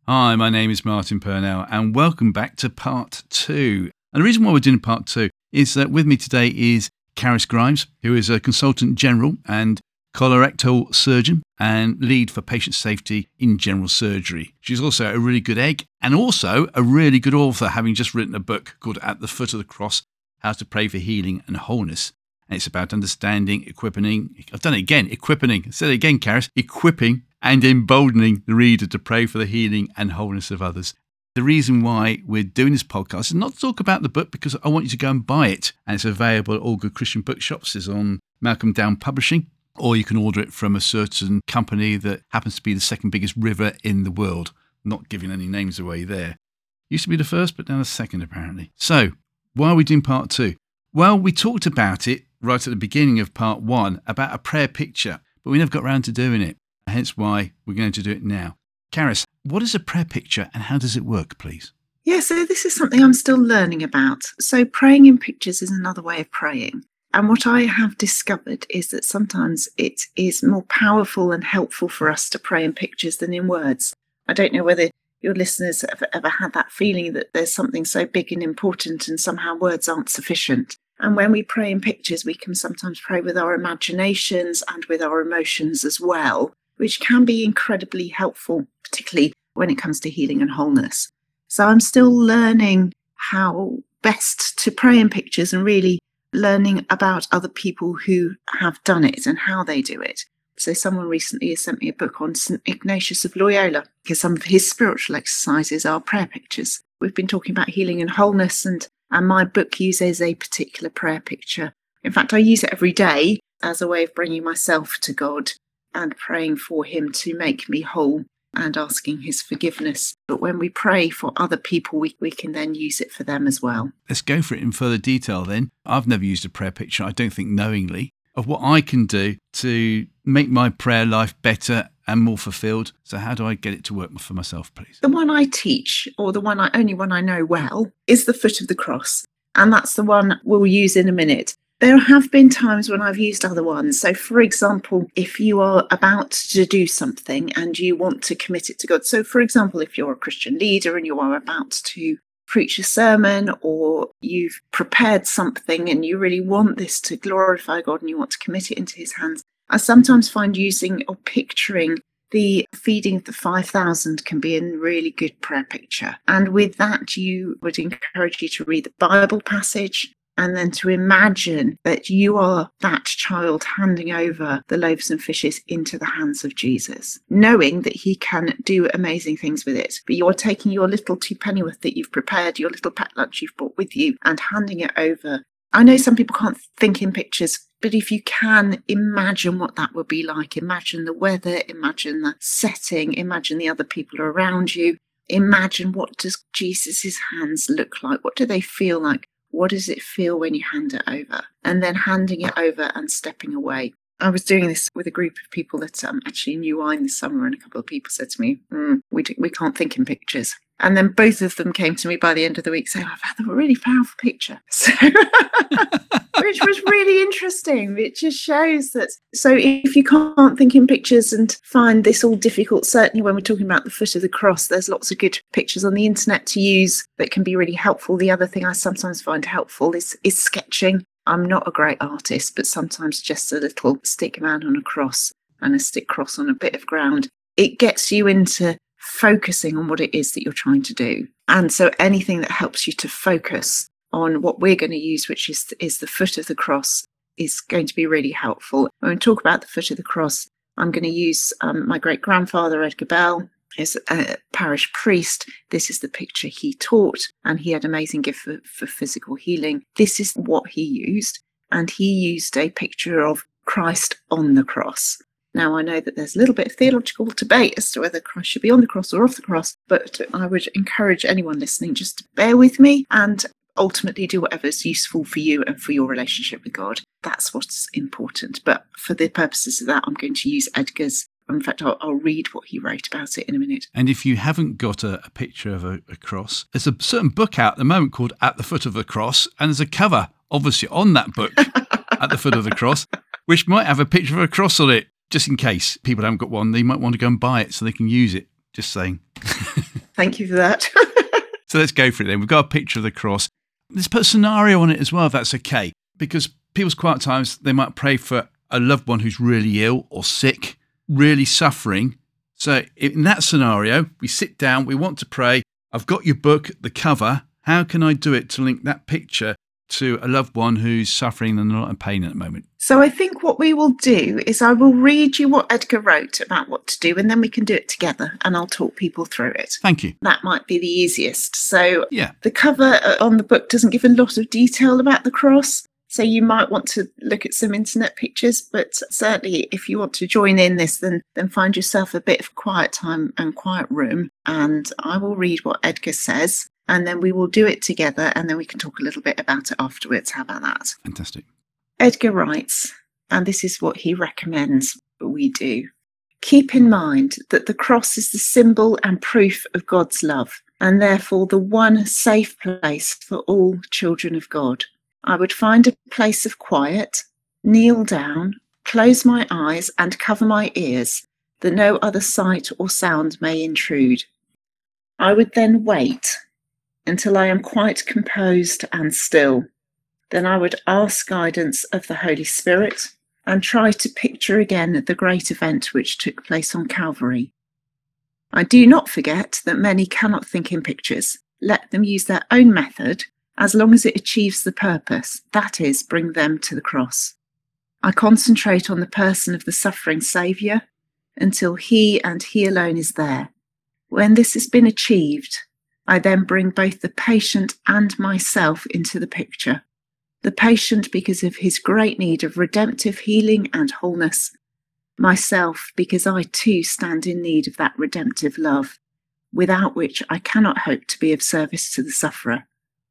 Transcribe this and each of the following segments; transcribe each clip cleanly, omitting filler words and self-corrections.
Hi, my name is Martin Purnell and welcome back to part 2. And the reason why we're doing part 2 is that with me today is Caris Grimes, who is a consultant general and colorectal surgeon and lead for patient safety in general surgery. She's also a really good egg and also a really good author, having just written a book called At the Foot of the Cross, How to Pray for Healing and Wholeness. And it's about understanding, equipping, I've done it again, equipping, say it again, Caris, equipping and emboldening the reader to pray for the healing and wholeness of others. The reason why we're doing this podcast is not to talk about the book, because I want you to go and buy it. And it's available at all good Christian bookshops. It's on Malcolm Down Publishing, or you can order it from a certain company that happens to be the second biggest river in the world. Not giving any names away there. Used to be the first, but now the second apparently. So, why are we doing part 2? Well, we talked about it right at the beginning of part 1 about a prayer picture, but we never got around to doing it. Hence why we're going to do it now. Caris, what is a prayer picture and how does it work, please? Yeah, so this is something I'm still learning about. So praying in pictures is another way of praying. And what I have discovered is that sometimes it is more powerful and helpful for us to pray in pictures than in words. I don't know whether your listeners have ever had that feeling that there's something so big and important and somehow words aren't sufficient. And when we pray in pictures, we can sometimes pray with our imaginations and with our emotions as well, which can be incredibly helpful, particularly when it comes to healing and wholeness. So I'm still learning how best to pray in pictures and really learning about other people who have done it and how they do it. So someone recently has sent me a book on St. Ignatius of Loyola, because some of his spiritual exercises are prayer pictures. We've been talking about healing and wholeness, and my book uses a particular prayer picture. In fact, I use it every day as a way of bringing myself to God and praying for him to make me whole and asking his forgiveness. But when we pray for other people, we can then use it for them as well. Let's go for it in further detail then. I've never used a prayer picture, I don't think knowingly, of what I can do to make my prayer life better and more fulfilled. So how do I get it to work for myself, please? The one I teach, or the only one I know well, is the foot of the cross. And that's the one we'll use in a minute. There have been times when I've used other ones. So, for example, if you are about to do something and you want to commit it to God. So, for example, if you're a Christian leader and you are about to preach a sermon, or you've prepared something and you really want this to glorify God and you want to commit it into his hands, I sometimes find using or picturing the feeding of the 5,000 can be a really good prayer picture. And with that, you would encourage you to read the Bible passage, and then to imagine that you are that child handing over the loaves and fishes into the hands of Jesus, knowing that he can do amazing things with it. But you're taking your little 2 pennyworth that you've prepared, your little packed lunch you've brought with you, and handing it over. I know some people can't think in pictures, but if you can imagine what that would be like, imagine the weather, imagine the setting, imagine the other people around you, imagine what does Jesus' hands look like? What do they feel like? What does it feel when you hand it over? And then handing it over and stepping away. I was doing this with a group of people that actually knew wine this summer, and a couple of people said to me, we can't think in pictures. And then both of them came to me by the end of the week saying, I've had a really powerful picture. So, which was really interesting. It just shows that. So if you can't think in pictures and find this all difficult, certainly when we're talking about the foot of the cross, there's lots of good pictures on the internet to use that can be really helpful. The other thing I sometimes find helpful is sketching. I'm not a great artist, but sometimes just a little stick man on a cross and a stick cross on a bit of ground, it gets you into focusing on what it is that you're trying to do. And so anything that helps you to focus on what we're going to use, which is the foot of the cross, is going to be really helpful. When we talk about the foot of the cross, I'm going to use my great-grandfather, Edgar Bell, as a parish priest. This is the picture he taught, and he had an amazing gift for physical healing. This is what he used, and he used a picture of Christ on the cross. Now, I know that there's a little bit of theological debate as to whether Christ should be on the cross or off the cross, but I would encourage anyone listening just to bear with me and ultimately do whatever's useful for you and for your relationship with God. That's what's important. But for the purposes of that, I'm going to use Edgar's. In fact, I'll read what he wrote about it in a minute. And if you haven't got a picture of a cross, there's a certain book out at the moment called At the Foot of the Cross, and there's a cover, obviously, on that book, At the Foot of the Cross, which might have a picture of a cross on it. Just in case people haven't got one, they might want to go and buy it so they can use it. Just saying. Thank you for that. So let's go for it then. We've got a picture of the cross. Let's put a scenario on it as well, if that's okay. Because people's quiet times, they might pray for a loved one who's really ill or sick, really suffering. So in that scenario, we sit down, we want to pray. I've got your book, the cover. How can I do it to link that picture to a loved one who's suffering and not in pain at the moment? So I think what we will do is I will read you what Edgar wrote about what to do, and then we can do it together and I'll talk people through it. Thank you. That might be the easiest. So Yeah. the cover on the book doesn't give a lot of detail about the cross. So you might want to look at some internet pictures, but certainly if you want to join in this, then find yourself a bit of quiet time and quiet room. And I will read what Edgar says, and then we will do it together, and then we can talk a little bit about it afterwards. How about that? Fantastic. Edgar writes, and this is what he recommends we do. Keep in mind that the cross is the symbol and proof of God's love, and therefore the one safe place for all children of God. I would find a place of quiet, kneel down, close my eyes and cover my ears, that no other sight or sound may intrude. I would then wait until I am quite composed and still. Then I would ask guidance of the Holy Spirit and try to picture again the great event which took place on Calvary. I do not forget that many cannot think in pictures. Let them use their own method, as long as it achieves the purpose, that is, bring them to the cross. I concentrate on the person of the suffering Saviour until he and he alone is there. When this has been achieved, I then bring both the patient and myself into the picture. The patient because of his great need of redemptive healing and wholeness. Myself because I too stand in need of that redemptive love, without which I cannot hope to be of service to the sufferer.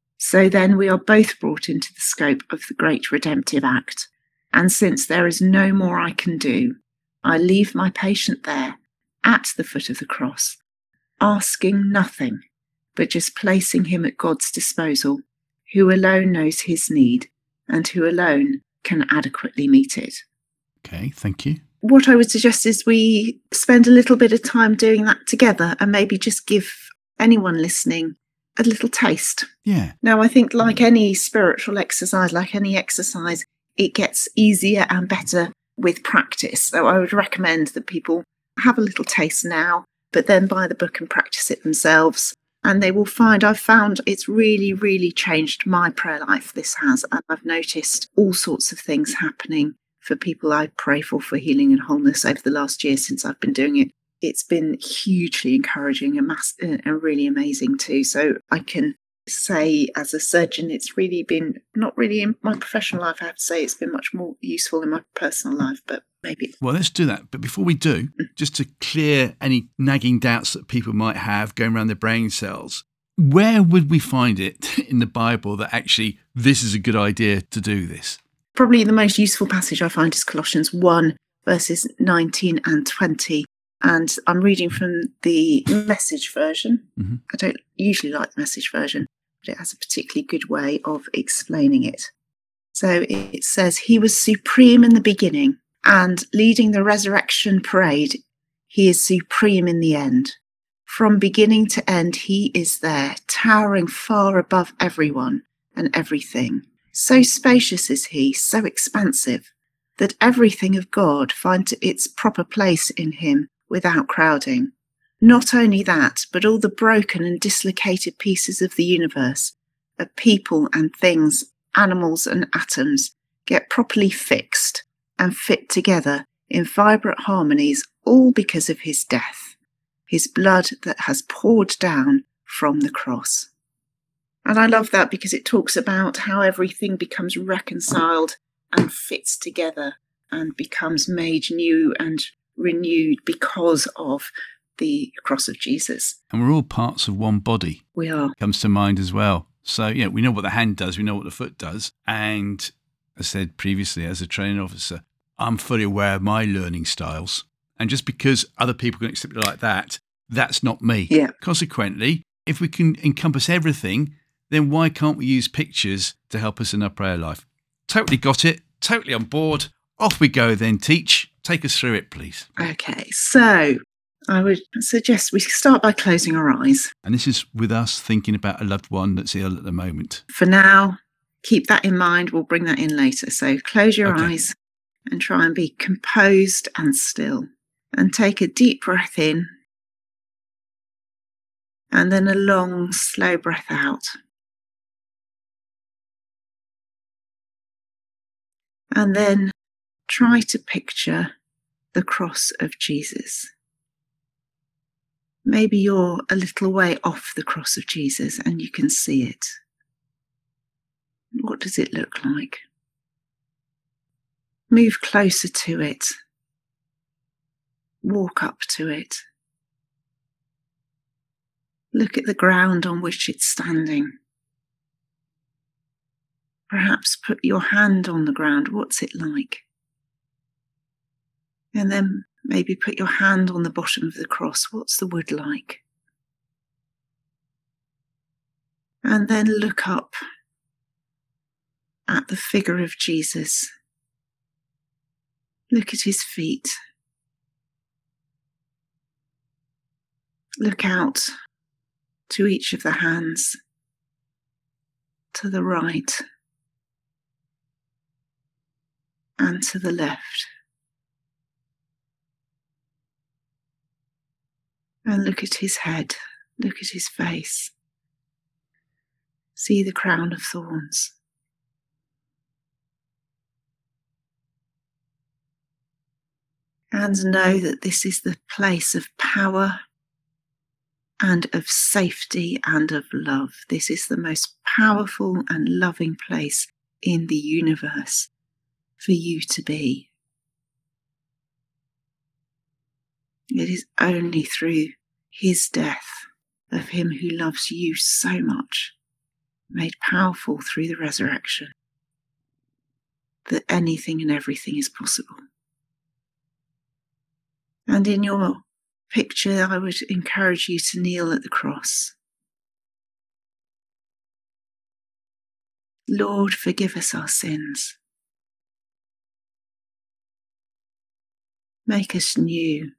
So then we are both brought into the scope of the great redemptive act. And since there is no more I can do, I leave my patient there at the foot of the cross, asking nothing, but just placing him at God's disposal, who alone knows his need and who alone can adequately meet it. Okay, thank you. What I would suggest is we spend a little bit of time doing that together and maybe just give anyone listening a little taste. Yeah. Now, I think like any spiritual exercise, like any exercise, it gets easier and better with practice. So I would recommend that people have a little taste now, but then buy the book and practice it themselves. And they will find, I've found it's really, really changed my prayer life. This has. And I've noticed all sorts of things happening for people I pray for healing and wholeness over the last year since I've been doing it. It's been hugely encouraging and really amazing too. So I can say as a surgeon, it's really been, not really in my professional life, I have to say, it's been much more useful in my personal life, but maybe. Well, let's do that. But before we do, just to clear any nagging doubts that people might have going around their brain cells, where would we find it in the Bible that actually this is a good idea to do this? Probably the most useful passage I find is Colossians 1, verses 19 and 20. And I'm reading from the Message version. Mm-hmm. I don't usually like the Message version, but it has a particularly good way of explaining it. So it says, he was supreme in the beginning, and leading the resurrection parade, he is supreme in the end. From beginning to end, he is there, towering far above everyone and everything. So spacious is he, so expansive, that everything of God finds its proper place in him without crowding. Not only that, but all the broken and dislocated pieces of the universe, of people and things, animals and atoms, get properly fixed and fit together in vibrant harmonies, all because of his death, his blood that has poured down from the cross. And I love that because it talks about how everything becomes reconciled and fits together and becomes made new and renewed because of the cross of Jesus. And we're all parts of one body. We are. Comes to mind as well. So, we know what the hand does, we know what the foot does. And as I said previously, as a training officer, I'm fully aware of my learning styles. And just because other people can accept it like that, that's not me. Yeah. Consequently, if we can encompass everything, then why can't we use pictures to help us in our prayer life? Totally got it. Totally on board. Off we go then, Teach. Take us through it, please. Okay, so I would suggest we start by closing our eyes. And this is with us thinking about a loved one that's ill at the moment. For now, keep that in mind. We'll bring that in later. So close your eyes and try and be composed and still. And take a deep breath in. And then a long, slow breath out. And then try to picture the cross of Jesus. Maybe you're a little way off the cross of Jesus and you can see it. What does it look like? Move closer to it. Walk up to it. Look at the ground on which it's standing. Perhaps put your hand on the ground. What's it like? And then maybe put your hand on the bottom of the cross. What's the wood like? And then look up at the figure of Jesus. Look at his feet. Look out to each of the hands, to the right and to the left. And look at his head, look at his face. See the crown of thorns. And know that this is the place of power and of safety and of love. This is the most powerful and loving place in the universe for you to be. It is only through his death, of him who loves you so much, made powerful through the resurrection, that anything and everything is possible. And in your picture, I would encourage you to kneel at the cross. Lord, forgive us our sins. Make us new.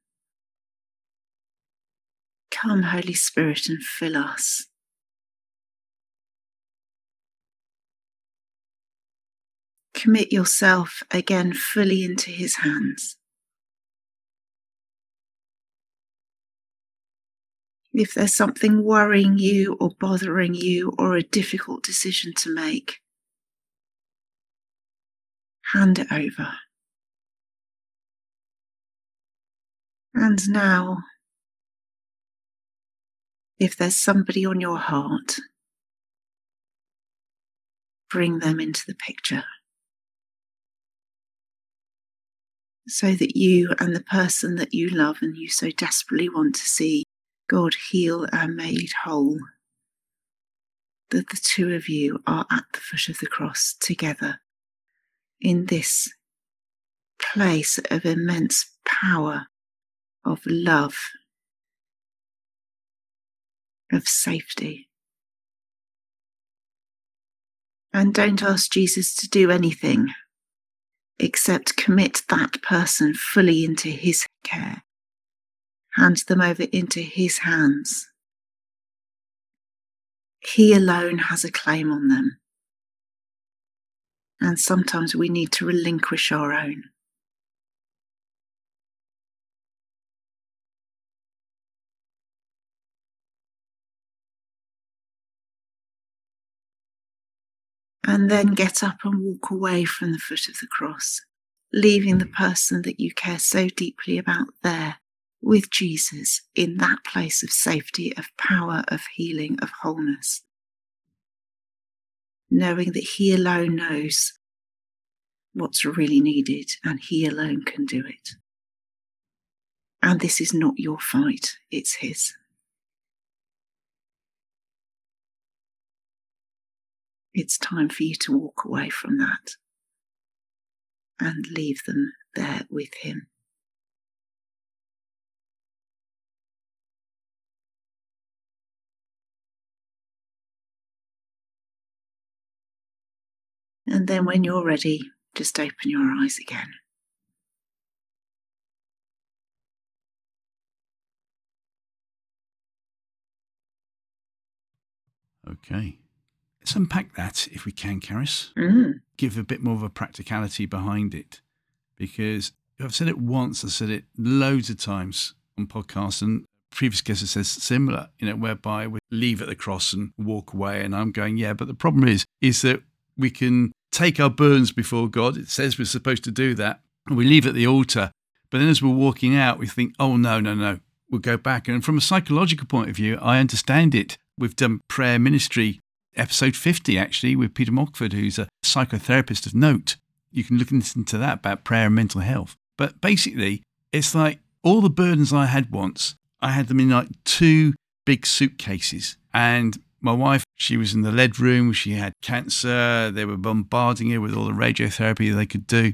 Come, Holy Spirit, and fill us. Commit yourself again fully into his hands. If there's something worrying you or bothering you or a difficult decision to make, hand it over. And now, if there's somebody on your heart, bring them into the picture so that you and the person that you love and you so desperately want to see God heal and made whole, that the two of you are at the foot of the cross together in this place of immense power, of love, of safety. And don't ask Jesus to do anything except commit that person fully into his care. Hand them over into his hands. He alone has a claim on them. And sometimes we need to relinquish our own. And then get up and walk away from the foot of the cross, leaving the person that you care so deeply about there with Jesus in that place of safety, of power, of healing, of wholeness. Knowing that he alone knows what's really needed and he alone can do it. And this is not your fight, it's his. It's time for you to walk away from that and leave them there with him. And then when you're ready, just open your eyes again. Okay. Let's unpack that if we can, Caris. Give a bit more of a practicality behind it. Because I've said it once, I've said it loads of times on podcasts, and previous guests have said similar, whereby we leave at the cross and walk away. And I'm going, yeah, but the problem is that we can take our burdens before God. It says we're supposed to do that. And we leave at the altar. But then as we're walking out, we think, oh, no. We'll go back. And from a psychological point of view, I understand it. We've done prayer ministry, episode 50, actually, with Peter Mockford, who's a psychotherapist of note. You can look and listen to that about prayer and mental health. But basically, it's like all the burdens I had once, I had them in like 2 big suitcases. And my wife, she was in the lead room. She had cancer. They were bombarding her with all the radiotherapy they could do.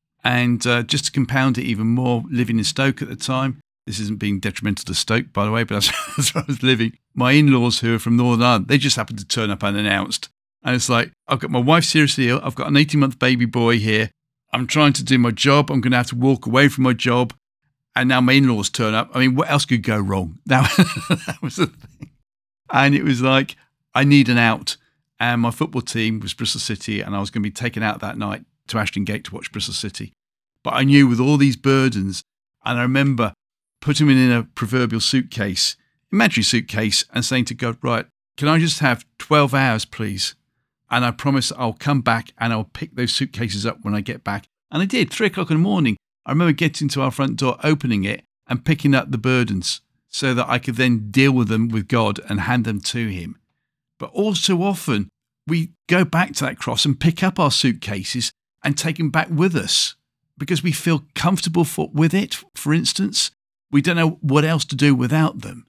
And just to compound it even more, living in Stoke at the time, this isn't being detrimental to Stoke, by the way, but that's where I was living. My in-laws, who are from Northern Ireland, they just happened to turn up unannounced. And it's like, I've got my wife seriously ill. I've got an 18-month baby boy here. I'm trying to do my job. I'm going to have to walk away from my job. And now my in-laws turn up. I mean, what else could go wrong? That was the thing. And it was like, I need an out. And my football team was Bristol City, and I was going to be taken out that night to Ashton Gate to watch Bristol City. But I knew with all these burdens, and I remember putting them in a proverbial suitcase, imaginary suitcase, and saying to God, right, can I just have 12 hours, please? And I promise I'll come back and I'll pick those suitcases up when I get back. And I did, 3 o'clock in the morning. I remember getting to our front door, opening it and picking up the burdens so that I could then deal with them with God and hand them to him. But all too often, we go back to that cross and pick up our suitcases and take them back with us because we feel comfortable with it, for instance. We don't know what else to do without them.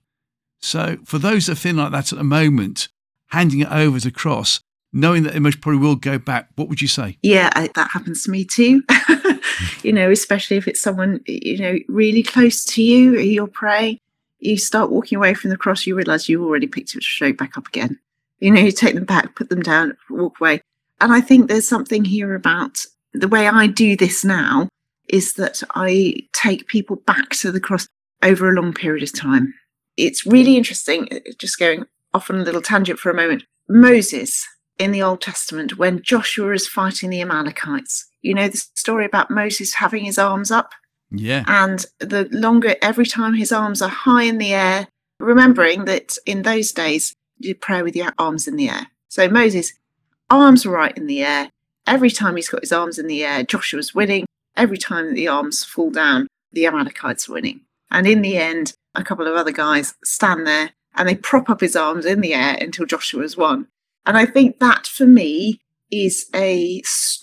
So for those that feel like that at the moment, handing it over to cross, knowing that they most probably will go back, what would you say? Yeah, that happens to me too. Especially if it's someone, really close to you, you're praying, you start walking away from the cross, you realise you already picked it straight back up again. You take them back, put them down, walk away. And I think there's something here about the way I do this now is that I take people back to the cross over a long period of time. It's really interesting, just going off on a little tangent for a moment. Moses in the Old Testament, when Joshua is fighting the Amalekites, the story about Moses having his arms up? Yeah. And the longer, every time his arms are high in the air, remembering that in those days, you pray with your arms in the air. So Moses, arms right in the air. Every time he's got his arms in the air, Joshua's winning. Every time the arms fall down, the Amalekites are winning. And in the end, a couple of other guys stand there and they prop up his arms in the air until Joshua's won. And I think that, for me, is a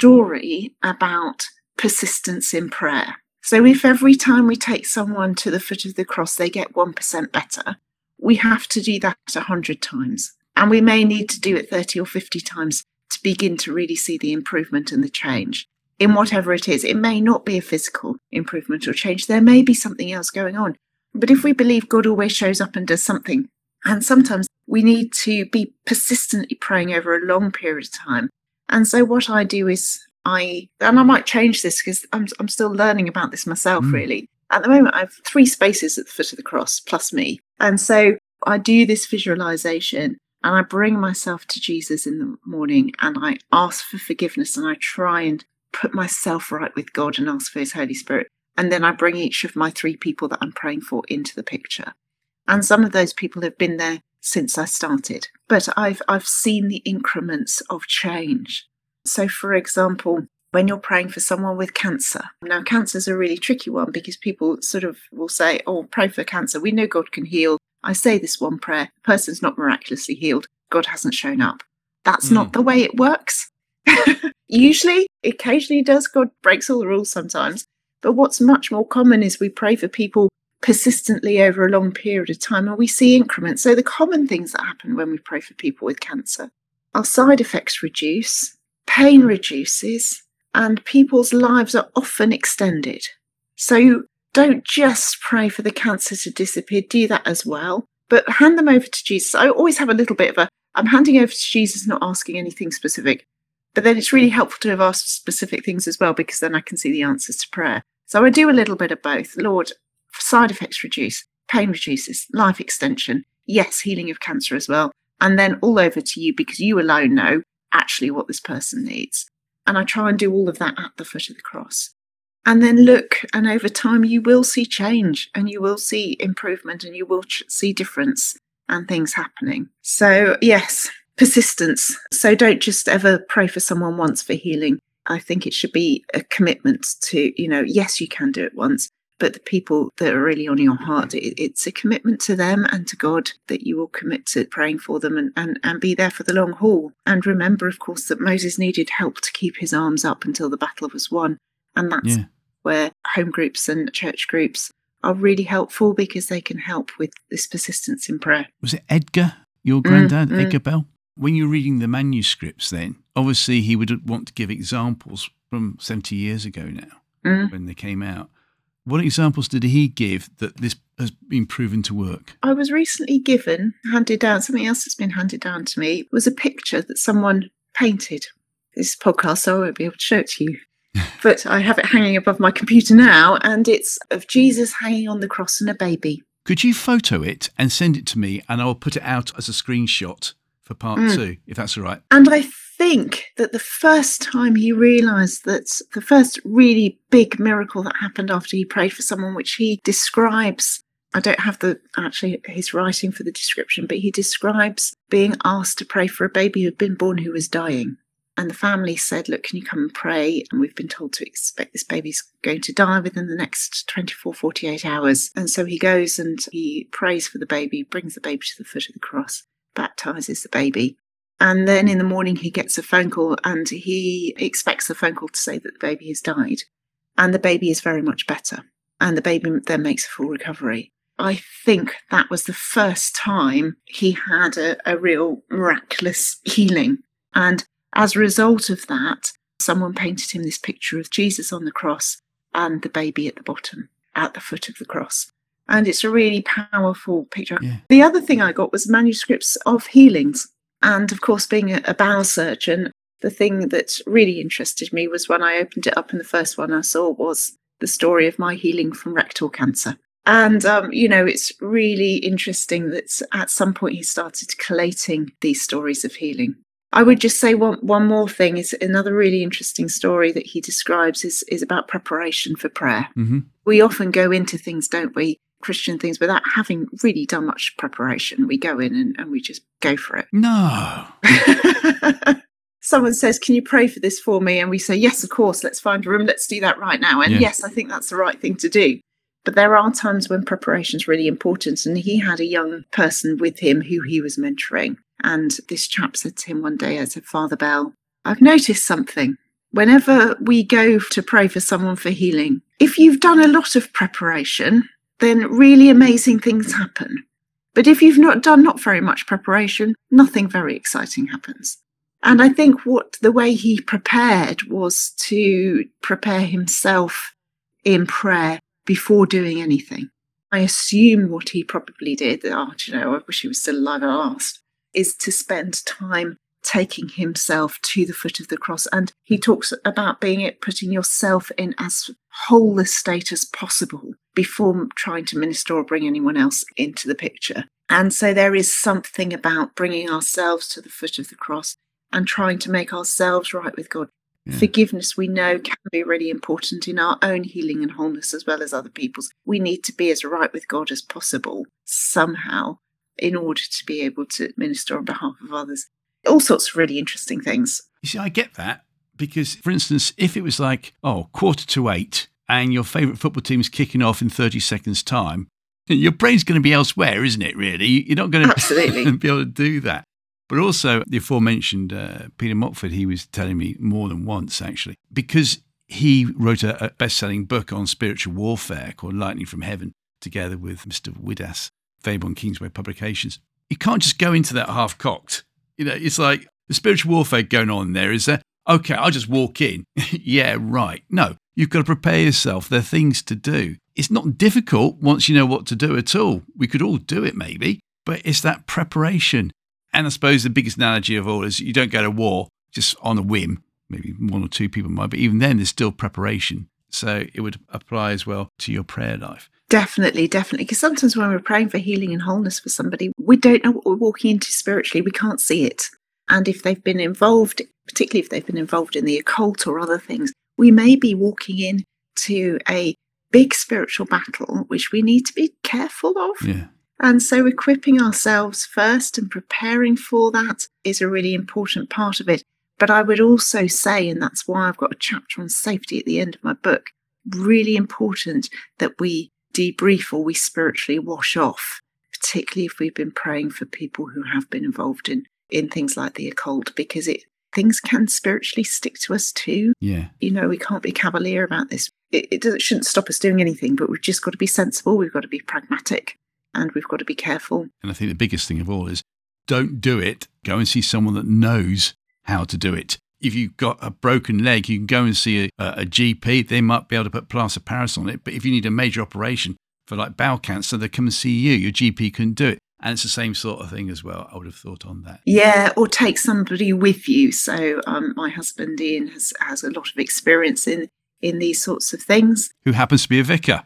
story about persistence in prayer. So if every time we take someone to the foot of the cross, they get 1% better, we have to do that 100 times. And we may need to do it 30 or 50 times to begin to really see the improvement and the change. In whatever it is, it may not be a physical improvement or change. There may be something else going on. But if we believe God always shows up and does something, and sometimes we need to be persistently praying over a long period of time. And so what I do is and I might change this because I'm still learning about this myself, really. At the moment, I have 3 spaces at the foot of the cross, plus me. And so I do this visualization and I bring myself to Jesus in the morning and I ask for forgiveness and I try and put myself right with God and ask for his Holy Spirit. And then I bring each of my 3 people that I'm praying for into the picture. And some of those people have been there since I started. But I've seen the increments of change. So, for example, when you're praying for someone with cancer. Now, cancer's a really tricky one because people sort of will say, oh, pray for cancer. We know God can heal. I say this one prayer. The person's not miraculously healed. God hasn't shown up. That's not the way it works. Usually, occasionally does. God breaks all the rules sometimes. But what's much more common is we pray for people persistently over a long period of time and we see increments. So the common things that happen when we pray for people with cancer are side effects reduce, pain reduces, and people's lives are often extended. So don't just pray for the cancer to disappear, do that as well, but hand them over to Jesus. I always have a little bit of I'm handing over to Jesus, not asking anything specific. But then it's really helpful to have asked specific things as well, because then I can see the answers to prayer. So I do a little bit of both. Lord, side effects reduce, pain reduces, life extension. Yes, healing of cancer as well. and then all over to you because you alone know actually what this person needs. And I try and do all of that at the foot of the cross. And then look, and over time you will see change and you will see improvement and you will see difference and things happening. So yes, persistence. So don't just ever pray for someone once for healing. I think it should be a commitment to, yes, you can do it once, but the people that are really on your heart, it's a commitment to them and to God that you will commit to praying for them and be there for the long haul. And remember, of course, that Moses needed help to keep his arms up until the battle was won. And that's where home groups and church groups are really helpful because they can help with this persistence in prayer. Was it Edgar, your granddad, Edgar Bell? When you're reading the manuscripts then, obviously he would want to give examples from 70 years ago now when they came out. What examples did he give that this has been proven to work? I was recently handed down, something else that's been handed down to me, was a picture that someone painted. This podcast, so I won't be able to show it to you. But I have it hanging above my computer now, and it's of Jesus hanging on the cross and a baby. Could you photo it and send it to me, and I'll put it out as a screenshot for part 2, if that's all right? And I think that the first time he realised that the first really big miracle that happened after he prayed for someone, which he describes, I don't have his writing for the description, but he describes being asked to pray for a baby who had been born who was dying. And the family said, look, can you come and pray? And we've been told to expect this baby's going to die within the next 24, 48 hours. And so he goes and he prays for the baby, brings the baby to the foot of the cross, baptizes the baby. And then in the morning he gets a phone call and he expects the phone call to say that the baby has died. And the baby is very much better. And the baby then makes a full recovery. I think that was the first time he had a real miraculous healing. And as a result of that, someone painted him this picture of Jesus on the cross and the baby at the bottom, at the foot of the cross. And it's a really powerful picture. Yeah. The other thing I got was manuscripts of healings. And of course, being a bowel surgeon, the thing that really interested me was when I opened it up and the first one I saw was the story of my healing from rectal cancer. And, it's really interesting that at some point he started collating these stories of healing. I would just say one more thing is another really interesting story that he describes is about preparation for prayer. Mm-hmm. We often go into things, don't we, Christian things, without having really done much preparation. We go in and we just go for it. No. Someone says, can you pray for this for me? And we say, yes, of course, let's find a room. Let's do that right now. And yes, I think that's the right thing to do. But there are times when preparation is really important. And he had a young person with him who he was mentoring. And this chap said to him one day, I said, Father Bell, I've noticed something. Whenever we go to pray for someone for healing, if you've done a lot of preparation, then really amazing things happen. But if you've not done not very much preparation, nothing very exciting happens. And I think the way he prepared was to prepare himself in prayer before doing anything. I assume what he probably did, I wish he was still alive at last, is to spend time taking himself to the foot of the cross. And he talks about putting yourself in as whole a state as possible before trying to minister or bring anyone else into the picture. And so there is something about bringing ourselves to the foot of the cross and trying to make ourselves right with God. Yeah. Forgiveness, we know, can be really important in our own healing and wholeness as well as other people's. We need to be as right with God as possible somehow in order to be able to minister on behalf of others. All sorts of really interesting things. You see, I get that because, for instance, if it was like, 8:15 and your favourite football team is kicking off in 30 seconds' time, your brain's going to be elsewhere, isn't it, really? You're not going to Absolutely. be able to do that. But also, the aforementioned Peter Mockford, he was telling me more than once, actually, because he wrote a best-selling book on spiritual warfare called Lightning from Heaven, together with Mr. Widas, available on Kingsway Publications. You can't just go into that half-cocked. It's like the spiritual warfare going on there is that, okay, I'll just walk in. Yeah, right. No, you've got to prepare yourself. There are things to do. It's not difficult once you know what to do at all. We could all do it maybe, but it's that preparation. And I suppose the biggest analogy of all is you don't go to war just on a whim. Maybe one or two people might, but even then there's still preparation. So it would apply as well to your prayer life. Definitely, definitely. Because sometimes when we're praying for healing and wholeness for somebody, we don't know what we're walking into spiritually. We can't see it. And if they've been involved, particularly if they've been involved in the occult or other things, we may be walking into a big spiritual battle, which we need to be careful of. Yeah. And so equipping ourselves first and preparing for that is a really important part of it. But I would also say, and that's why I've got a chapter on safety at the end of my book, really important that we debrief or we spiritually wash off, particularly if we've been praying for people who have been involved in things like the occult, because things can spiritually stick to us too. Yeah. You know, we can't be cavalier about this. It shouldn't stop us doing anything, but we've just got to be sensible. We've got to be pragmatic and we've got to be careful. And I think the biggest thing of all is don't do it. Go and see someone that knows how to do it. If you've got a broken leg, you can go and see a GP. They might be able to put plaster Paris on it. But if you need a major operation for like bowel cancer, they come and see you. Your GP couldn't do it. And it's the same sort of thing as well, I would have thought on that. Yeah, or take somebody with you. So my husband, Ian, has a lot of experience in these sorts of things. Who happens to be a vicar.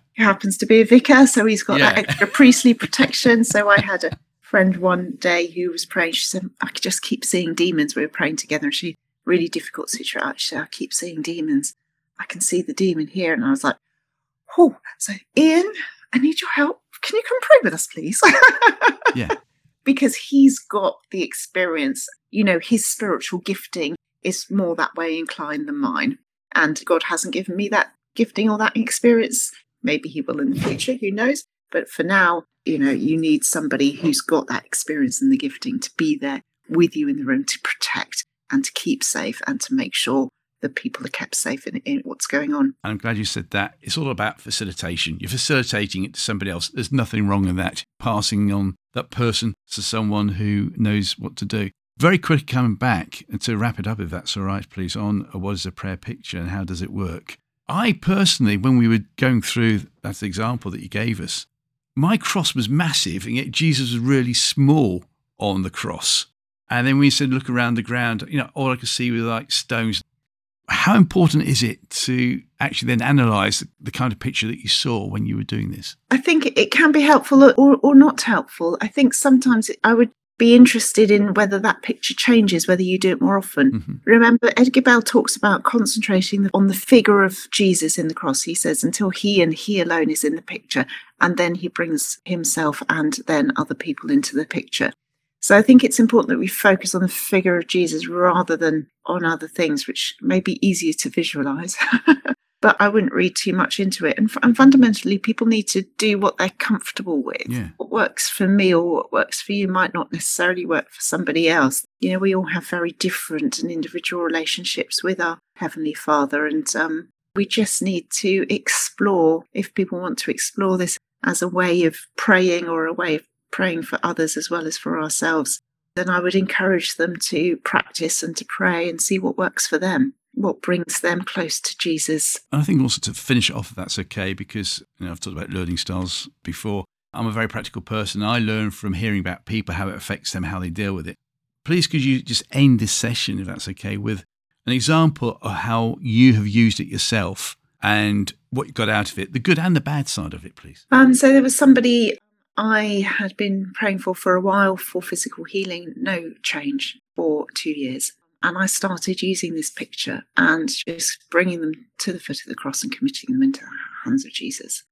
So he's got that extra priestly protection. So I had a friend one day who was praying. She said, I could just keep seeing demons. We were praying together and she really difficult situation. She said, I keep seeing demons. I can see the demon here. And I was like, oh, so Ian, I need your help. Can you come pray with us, please? Yeah. Because he's got the experience, you know, his spiritual gifting is more that way inclined than mine. And God hasn't given me that gifting or that experience. Maybe he will in the future, who knows? But for now, you know, you need somebody who's got that experience and the gifting to be there with you in the room to protect and to keep safe and to make sure that people are kept safe in what's going on. I'm glad you said that. It's all about facilitation. You're facilitating it to somebody else. There's nothing wrong in that. Passing on that person to someone who knows what to do. Very quickly coming back, and to wrap it up, if that's all right, please, on what is a prayer picture and how does it work? I personally, when we were going through that example that you gave us, my cross was massive and yet Jesus was really small on the cross. And then we said, look around the ground, you know, all I could see was like stones. How important is it to actually then analyse the kind of picture that you saw when you were doing this? I think it can be helpful or not helpful. I think sometimes I would be interested in whether that picture changes, whether you do it more often. Mm-hmm. Remember, Edgar Bell talks about concentrating on the figure of Jesus in the cross. He says, until he and he alone is in the picture, and then he brings himself and then other people into the picture. So I think it's important that we focus on the figure of Jesus rather than on other things, which may be easier to visualize. But I wouldn't read too much into it. And fundamentally, people need to do what they're comfortable with. Yeah. What works for me or what works for you might not necessarily work for somebody else. You know, we all have very different and individual relationships with our Heavenly Father. And we just need to explore, if people want to explore this as a way of praying or a way of praying for others as well as for ourselves, then I would encourage them to practice and to pray and see what works for them, what brings them close to Jesus. And I think also to finish it off, if that's okay, because I've talked about learning styles before. I'm a very practical person. I learn from hearing about people, how it affects them, how they deal with it. Please, could you just end this session, if that's okay, with an example of how you have used it yourself and what you got out of it, the good and the bad side of it, please. So there was somebody I had been praying for a while for physical healing, no change for 2 years. And I started using this picture and just bringing them to the foot of the cross and committing them into the hands of Jesus.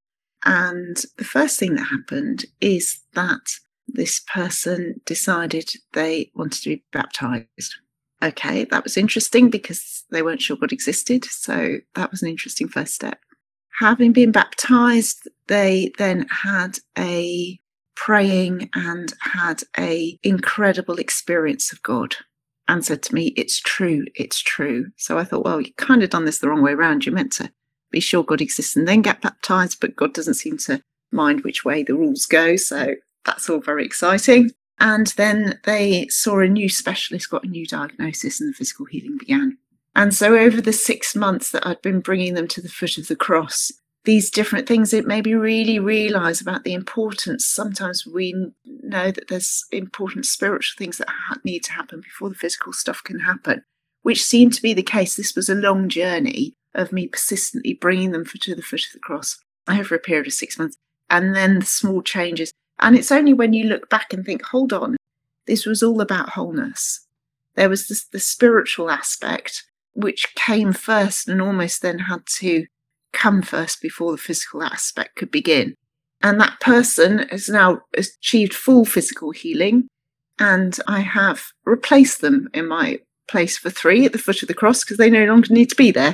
And the first thing that happened is that this person decided they wanted to be baptized. Okay, that was interesting because they weren't sure God existed. So that was an interesting first step. Having been baptized, they then had a praying and had a incredible experience of God and said to me, it's true. So I thought, well, you kind of done this the wrong way around. You're meant to be sure God exists and then get baptized, but God doesn't seem to mind which way the rules go. So that's all very exciting. And then they saw a new specialist, got a new diagnosis, and the physical healing began. And so over the 6 months that I'd been bringing them to the foot of the cross, these different things, it made me really realise about the importance. Sometimes we know that there's important spiritual things that need to happen before the physical stuff can happen, which seemed to be the case. This was a long journey of me persistently bringing them to the foot of the cross over a period of 6 months. and then the small changes. And it's only when you look back and think, hold on, this was all about wholeness. There was the spiritual aspect, which came first and almost then had to come first before the physical aspect could begin. And that person has now achieved full physical healing, and I have replaced them in my place for 3 at the foot of the cross because they no longer need to be there.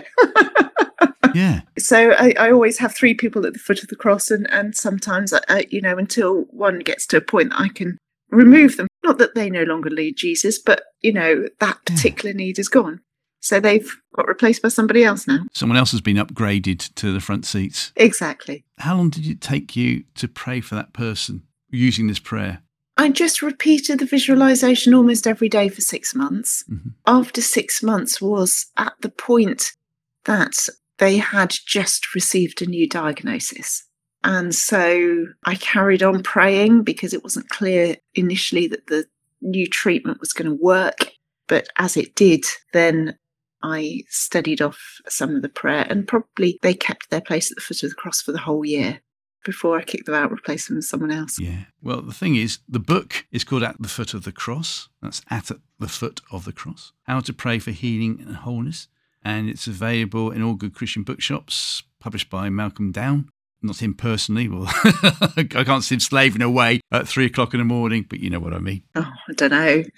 Yeah. So I always have 3 people at the foot of the cross, and sometimes, until one gets to a point that I can remove them. Not that they no longer need Jesus, but, that particular need is gone. So they've got replaced by somebody else now. Someone else has been upgraded to the front seats. Exactly. How long did it take you to pray for that person using this prayer? I just repeated the visualization almost every day for 6 months. Mm-hmm. After 6 months was at the point that they had just received a new diagnosis. And so I carried on praying because it wasn't clear initially that the new treatment was going to work. But as it did, then I studied off some of the prayer, and probably they kept their place at the foot of the cross for the whole year before I kicked them out, replaced them with someone else. Yeah. Well, the thing is, the book is called At the Foot of the Cross. That's at the foot of the cross. How to Pray for Healing and Wholeness. And it's available in all good Christian bookshops, published by Malcolm Down. Not him personally. Well, I can't see him slaving away at 3 o'clock in the morning, but you know what I mean. Oh, I don't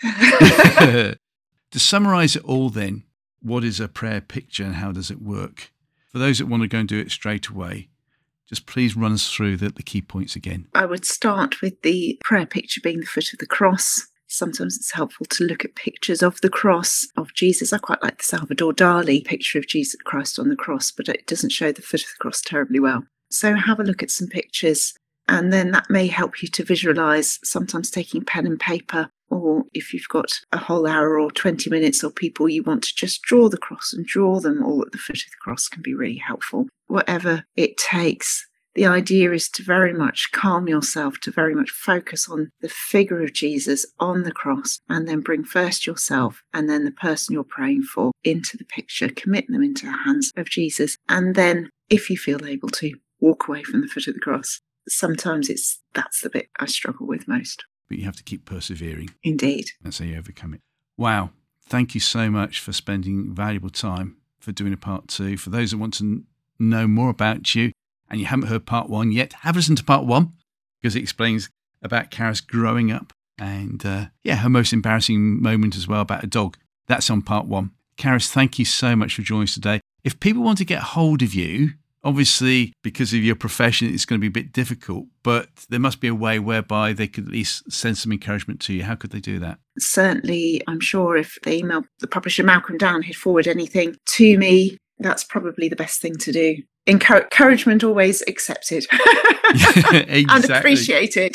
know. To summarise it all then, what is a prayer picture and how does it work? For those that want to go and do it straight away, just please run us through the key points again. I would start with the prayer picture being the foot of the cross. Sometimes it's helpful to look at pictures of the cross, of Jesus. I quite like the Salvador Dali picture of Jesus Christ on the cross, but it doesn't show the foot of the cross terribly well. So have a look at some pictures, and then that may help you to visualise, sometimes taking pen and paper, or if you've got a whole hour or 20 minutes or people you want to just draw the cross and draw them all at the foot of the cross can be really helpful. Whatever it takes. The idea is to very much calm yourself, to very much focus on the figure of Jesus on the cross, and then bring first yourself and then the person you're praying for into the picture, commit them into the hands of Jesus, and then, if you feel able to, walk away from the foot of the cross. Sometimes that's the bit I struggle with most. But you have to keep persevering. Indeed. That's how you overcome it. Wow. Thank you so much for spending valuable time for doing a part 2. For those that want to know more about you and you haven't heard part 1 yet, have listened to part 1 because it explains about Karis growing up and her most embarrassing moment as well about a dog. That's on part 1. Karis, thank you so much for joining us today. If people want to get hold of you, obviously, because of your profession, it's going to be a bit difficult, but there must be a way whereby they could at least send some encouragement to you. How could they do that? Certainly, I'm sure if they email the publisher Malcolm Down, he'd forward anything to me. That's probably the best thing to do. Encouragement always accepted. Exactly. And appreciated.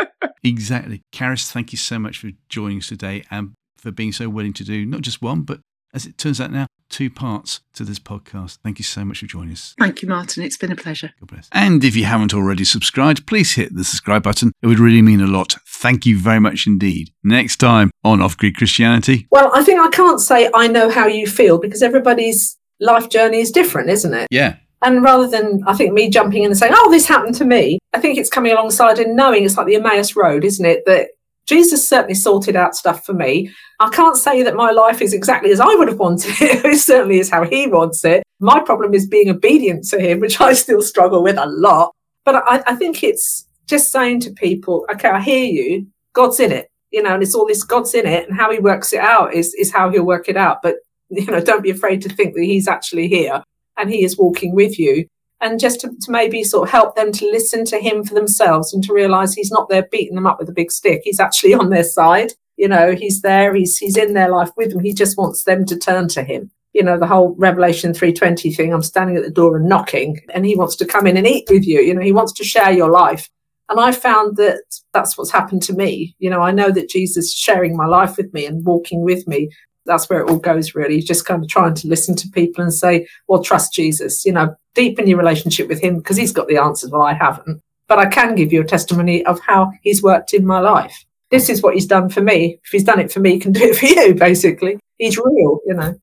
Exactly. Karis, thank you so much for joining us today and for being so willing to do not just one, but as it turns out now, 2 parts to this podcast. Thank you so much for joining us. Thank you, Martin. It's been a pleasure. God bless. And if you haven't already subscribed, please hit the subscribe button. It would really mean a lot. Thank you very much indeed. Next time on Off-Grid Christianity. Well, I think I can't say I know how you feel because everybody's life journey is different, isn't it? Yeah. And rather than, I think, me jumping in and saying, oh, this happened to me, I think it's coming alongside and knowing it's like the Emmaus Road, isn't it? That Jesus certainly sorted out stuff for me. I can't say that my life is exactly as I would have wanted it. It certainly is how he wants it. My problem is being obedient to him, which I still struggle with a lot. But I think it's just saying to people, okay, I hear you. God's in it, and it's all this God's in it, and how he works it out is how he'll work it out. But, don't be afraid to think that he's actually here and he is walking with you. And just to maybe sort of help them to listen to him for themselves and to realise he's not there beating them up with a big stick. He's actually on their side. He's there. He's in their life with them. He just wants them to turn to him. The whole Revelation 3:20 thing, I'm standing at the door and knocking, and he wants to come in and eat with you. He wants to share your life. And I found that that's what's happened to me. I know that Jesus is sharing my life with me and walking with me. That's where it all goes, really. Just kind of trying to listen to people and say, well, trust Jesus, deepen your relationship with him because he's got the answers. Well, I haven't. But I can give you a testimony of how he's worked in my life. This is what he's done for me. If he's done it for me, he can do it for you, basically. He's real,